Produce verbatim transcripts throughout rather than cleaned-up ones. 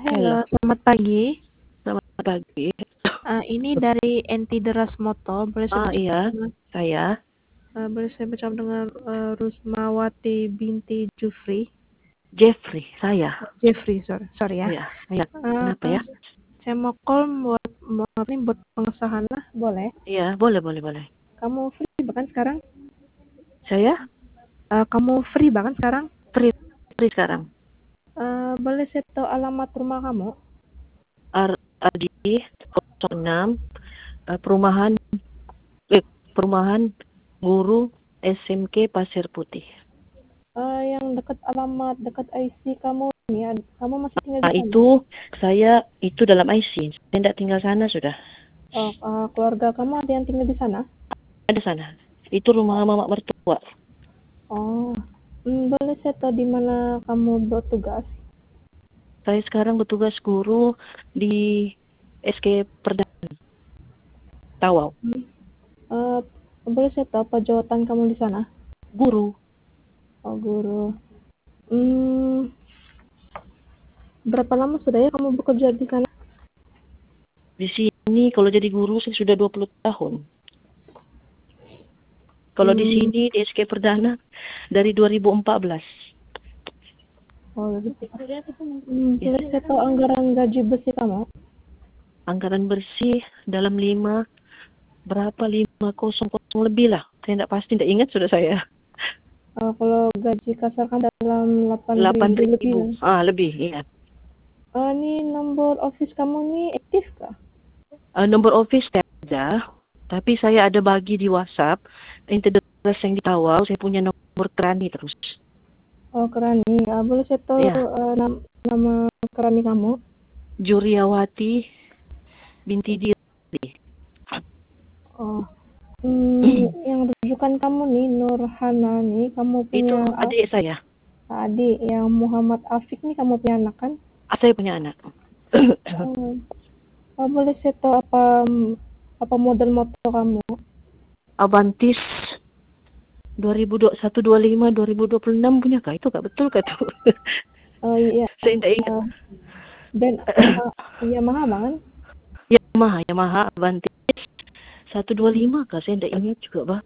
Halo, Halo, selamat pagi. selamat pagi. Uh, ini dari Enti Deras Moto. Boleh saya Ah bicara iya, dengan, saya. uh, boleh saya bicara dengan uh, Rusmawati binti Jufri. Jeffrey, saya. Oh, Jeffrey, sorry, sorry ya. Iya, iya. Uh, Kenapa ya? saya mau call buat mau ini buat pengesahan lah, boleh? Iya, boleh, boleh, boleh. Kamu free bahkan sekarang? Saya Uh, kamu free bahkan sekarang? free, free sekarang. Uh, boleh saya tahu alamat rumah kamu? R di nol enam eh, perumahan eh, perumahan guru S M K Pasir Putih. Uh, yang dekat alamat dekat I C kamu ini, kamu masih tinggal di Nah, sana? itu saya itu dalam I C. Saya tidak tinggal sana sudah. Oh, uh, keluarga kamu ada yang tinggal di sana? Ada sana. Itu rumah mama mertua. Oh, hmm, boleh saya tahu di mana kamu bertugas? Saya sekarang bertugas guru di S K Perdana Tawau. Hmm. Uh, boleh saya tahu apa jawatan kamu di sana? Guru. Oh, guru. Hmm, berapa lama sudah ya kamu bekerja di sana? Di sini kalau jadi guru saya sudah dua puluh tahun. Kalau di Hmm, sini di S K Perdana dari dua ribu empat belas. oh, gitu. Hmm, boleh saya tahu anggaran gaji besi kamu? Anggaran bersih dalam lima berapa lima kosong kosong lebih lah. Saya tidak pasti, tidak ingat sudah saya. Uh, kalau gaji kasar kan dalam delapan Delapan ribu lebih. ribu. Ah lebih, iya. Uh, ini nomor office kamu nih aktif kah? Uh, nomor office tidak ada, tapi saya ada bagi di WhatsApp. Integrasi yang di Tawau, saya punya nomor kerani terus. Oh, kerani. Uh, boleh saya tahu Ya, uh, nam nama kerani kamu? Juriawati binti Diri. Oh. Hmm, yang rujukan kamu nih, Nurhana nih, kamu Itu punya adik saya. adik yang Muhammad Afik nih, kamu punya anak kan? Ah, saya punya anak. Oh, oh, boleh saya tahu apa apa model motor kamu? Avantis dua ribu dua puluh satu, dua puluh lima, dua ribu dua puluh enam punya kah? Itu kah betul kah tuh? Oh iya, Saya tidak ingat. uh, dan uh, Yamaha kan? Yamaha, Yamaha Avantis seratus dua puluh lima kah? Saya tidak ingat juga, Bah.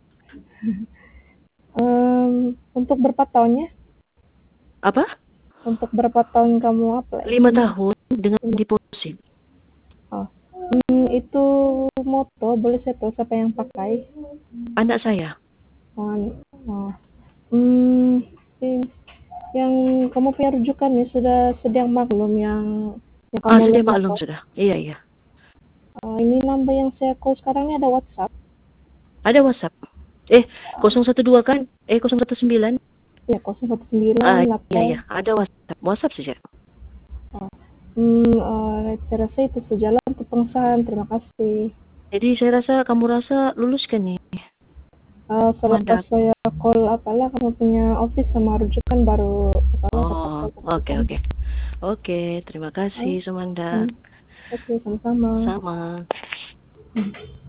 Um, untuk berapa tahunnya? Apa? Untuk berapa tahun kamu apply? Lima tahun dengan deposit. Oh. Hmm, itu moto boleh saya tahu siapa yang pakai? Anak saya. Oh, oh. Hmm, yang kamu punya rujukan nih sudah sedang maklum yang yang Ah, kamu sudah lihat maklum motor. sudah. Iya, iya. Uh, ini number yang saya call sekarang ini ada WhatsApp. Ada WhatsApp. Eh, nol satu dua kan? Eh, nol satu sembilan. Ya, nol satu sembilan Ah, iya, delapan. iya. Ada WhatsApp. WhatsApp saja. Oh. Hmm, uh, saya rasa itu sejalan untuk pengesahan. Terima kasih. Jadi saya rasa kamu rasa lulus kan nih? Uh, selepas Mandak. saya call apalah kamu punya office sama rujukan baru Oh, oke, oke. Oke, terima kasih, Sumanda. Hmm. Oke, sama-sama. Sama. Hmm.